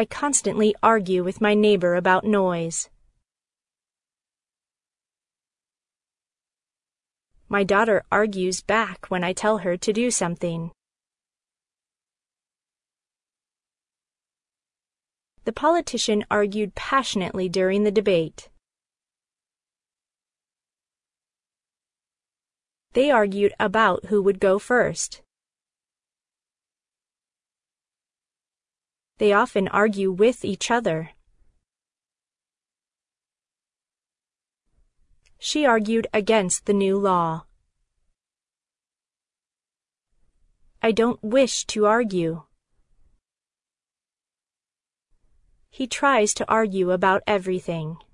I constantly argue with my neighbor about noise. My daughter argues back when I tell her to do something. The politician argued passionately during the debate. They argued about who would go first. They often argue with each other. She argued against the new law. I don't wish to argue. He tries to argue about everything.